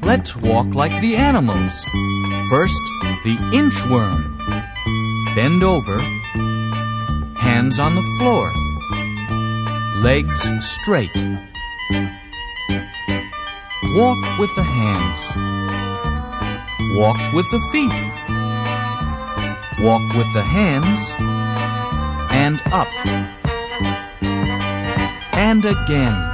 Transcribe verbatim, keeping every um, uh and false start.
Let's walk like the animals. First, the inchworm. Bend over. Hands on the floor. Legs straight. Walk with the hands. Walk with the feet. Walk with the hands. And up. And again.